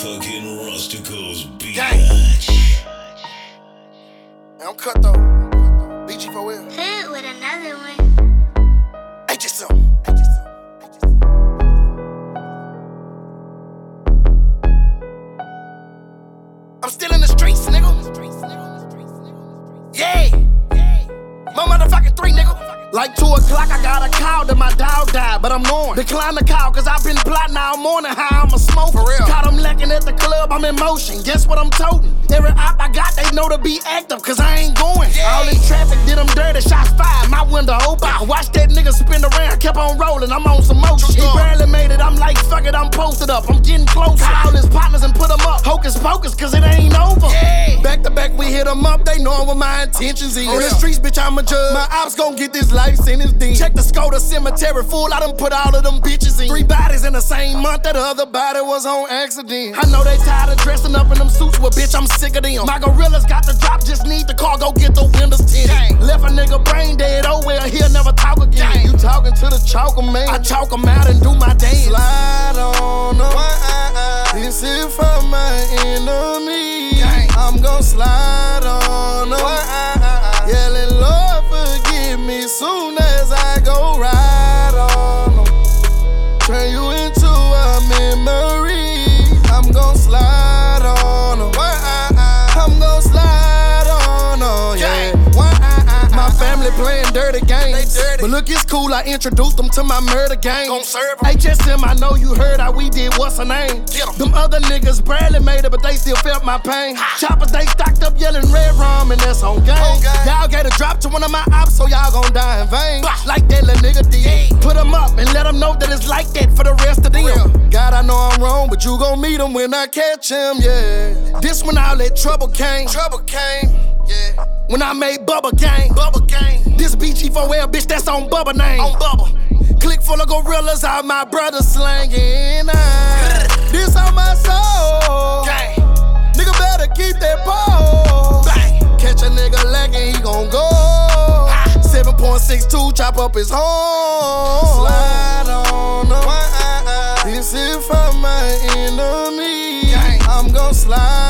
Fucking Rusticals, bitch. I'm cut though. BG4L. Hood with another one. Ain't just some. I'm still in the streets, nigga. Yeah. My motherfucking 3, nigga. Like 2 o'clock, I got a call that my dog died, but I'm knowing. Decline the call, cause I've been plotting all morning how I'm a smoker. For real. Caught them lacking at the club, I'm in motion. Guess what I'm toting? Every op I got, they know to be active, cause I ain't going. Yeah. All this traffic did them dirty, shots fired, my window open. I watched that nigga spin around, kept on rolling, I'm on some motion. He barely made it, I'm like, fuck it, I'm posted up. I'm getting close to all his partners and put them up. Hocus pocus, cause it ain't over. Yeah. Back to back, we hit them up, they know what my intentions is. On the streets, bitch, I'm a judge. My ops gon' get this life sentence deep. Check the Skoda cemetery full, I done put all of them bitches in. 3 bodies in the same month, that other body was on accident. I know they tired of dressing up in them suits, but bitch, I'm sick of them. My gorillas got the drop, just need the car, go get the windows tinted. Left a nigga brain dead, oh well, he'll never talk again. You talking to the chalker man, I chalk him out and do my dance. Slide on them, this is for my enemy. I'm gon' slide on them, yelling Lord forgive me soon as I go ride on them. Turn you into a memory. I'm gon' slide on them. I'm gon' slide on them, yeah. My family playing dirty games, but look, it's cool, I introduced them to my murder game. HSM, I know you heard how we did, what's her name? Them other niggas barely made it, but they still felt my pain. Choppers, they stocked up yelling red rum, and that's on game. Y'all gave a drop to one of my ops, so y'all gon' die in vain. Like that little nigga did. Put them up and let them know that it's like that for the rest of them. God, I know I'm wrong, but you gon' meet him when I catch him, yeah. This when all that trouble came. Yeah. When I made Bubba Gang. This BG4L, bitch, that's on Bubba name. On Bubba. Click full of gorillas, all my brothers slanging. This on my soul. Gang. Nigga better keep that pole. Catch a nigga lacking, he gon' go. 7.62, chop up his home. Slide on him. This is for my enemy. I'm gon' slide.